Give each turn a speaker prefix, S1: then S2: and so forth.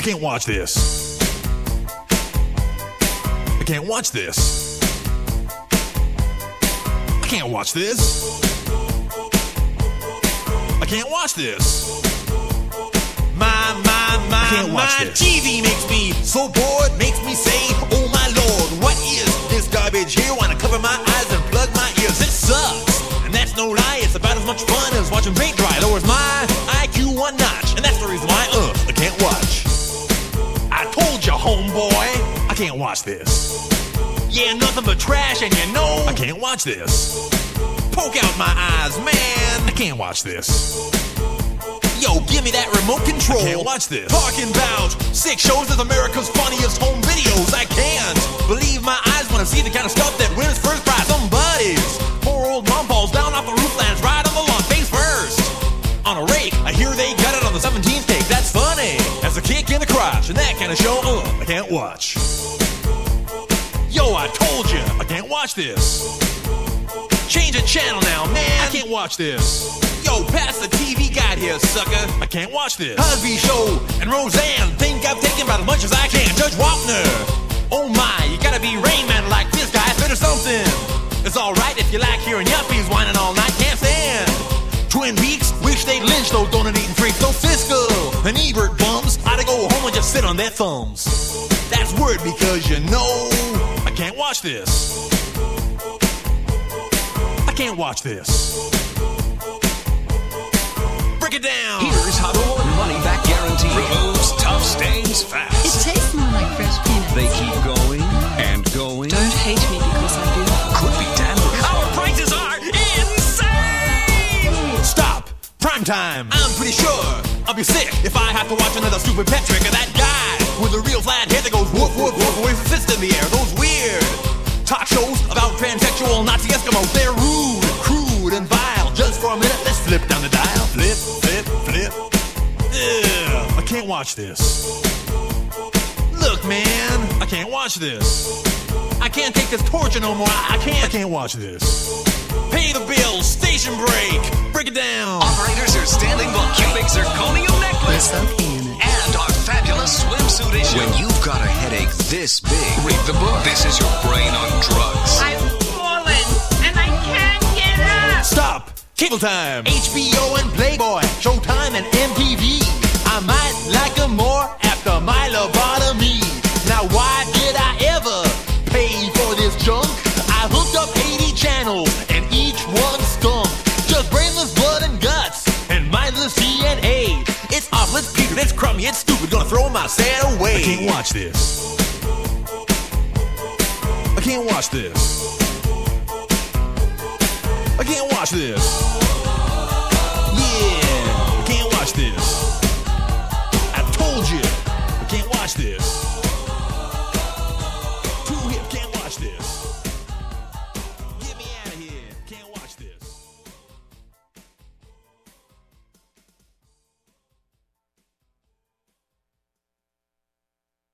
S1: can't watch this. I can't watch this. I can't watch this. I can't watch this. I can't watch this. TV makes me so bored, makes me say, oh my lord, what is this garbage here? Wanna cover my eyes and plug my ears. It sucks, and that's no lie. It's about as much fun as watching paint dry. Lowers my IQ one notch, and that's the reason why I can't watch. I told you, homeboy, I can't watch this. Yeah, nothing but trash, and you know I can't watch this. Poke out my eyes, man, I can't watch this. Yo, give me that remote control. I can't watch this. Talking about 6 shows of America's funniest home videos. I can't believe my eyes when I see the kind of stuff that wins first prize. Somebody's poor old mom falls down off the roof, lands right on the lawn, face first. On a rake, I hear they got it on the 17th take. That's funny. That's a kick in the crotch, and that kind of show, I can't watch. Yo, I told you, I can't watch this. Change the channel now, man. I can't watch this. Yo, pass the TV guide here, sucker. I can't watch this. Cosby Show and Roseanne think I've taken about as much as I can. Judge Wapner, oh my, you gotta be Rain Man like this guy, fit or something. It's alright if you like hearing yuppies whining all night, can't stand. Twin Peaks, wish they'd lynch those donut-eating freaks. Those Siskel and Ebert bums ought to go home and just sit on their thumbs. That's word because you know I can't watch this. I can't watch this. Break it down.
S2: Here's how to avoid money-back guarantee. Removes tough stains fast.
S3: It tastes more like fresh peanuts.
S2: They keep going and going.
S3: Don't hate me because I do.
S2: Could be dandruff. Our prices are insane!
S1: Stop! Prime time! I'm pretty sure I'll be sick if I have to watch another stupid pet trick of that guy with a real flat head that goes woof, woof, woof, with his fist in the air. Those weird talk shows about transsexual Nazi Eskimos. They're rude, crude, and vile. Just for a minute, let's flip down the dial. Flip, flip, flip. Ugh, I can't watch this. Look, man, I can't watch this. I can't take this torture no more. I can't watch this. Pay the bills, station break, break it down.
S2: Operators are standing by. Cubic zirconium necklace. And our fabulous swimsuit issue. When you've got a headache this big, read the book. This is your brain on drugs.
S4: I've fallen, and I can't get up.
S1: Stop! Cable time! HBO and Playboy, Showtime and MTV. I might like them more after my lobotomy. Now why did I ever pay for this junk? I hooked up 80 channels and each one stunk. Just brainless blood and guts and mindless DNA. It's awful, it's putrid, it's crummy, it's stupid. Gonna throw my set away. I can't watch this. I can't watch this. I can't watch this. Yeah, I can't watch this. I told you, I can't watch this.